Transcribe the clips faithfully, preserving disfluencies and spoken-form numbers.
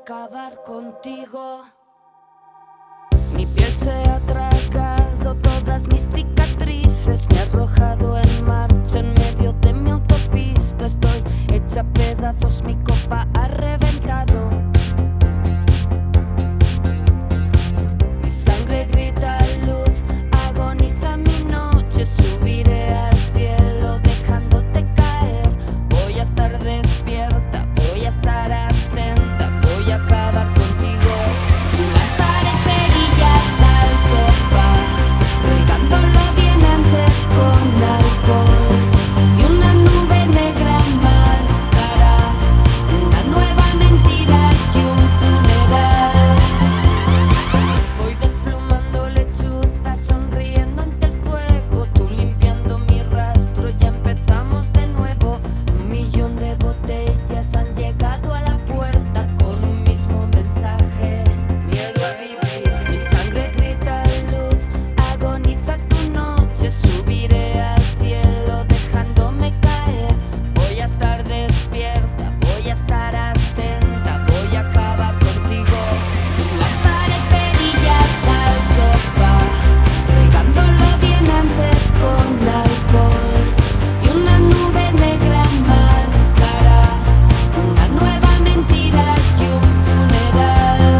acabar contigo. Mi piel se ha tragado todas mis cicatrices, me ha arrojado en marcha en medio de mi autopista. Estoy hecha a pedazos, mi copa ha reventado. Mi sangre grita luz, agoniza mi noche. Subiré al cielo dejándote caer. Voy a estar despierta, voy a estar atenta, voy a acabar contigo. Lanzaré cerillas al sofá, regándolo bien antes con alcohol. Y una nube negra marcará una nueva mentira y un funeral. Voy desplumando lechuzas, sonriendo ante el fuego. Tú limpiando mi rastro, ya empezamos de nuevo. Un millón de botellas han llegado a la puerta con un mismo mensaje: miedo a vivir. Mi sangre grita luz, agoniza tu noche. Subiré al cielo dejándome caer. Voy a estar despierta, voy a estar atenta, voy a acabar contigo. Lanzaré cerillas al sofá, regándolo bien antes con alcohol. Y una nube negra marcará una nueva mentira y un funeral.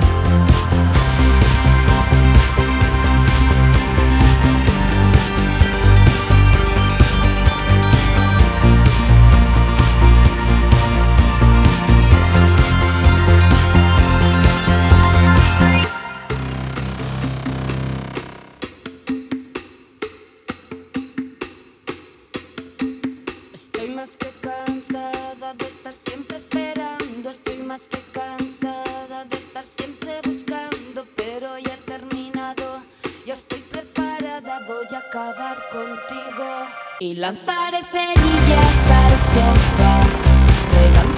Estoy más que cansada de estar siempre esperando. Estoy más que cansada de estar siempre buscando. Pero ya he terminado, ya estoy preparada. Voy a acabar contigo. Y lanzaré cerillas al sofá, regando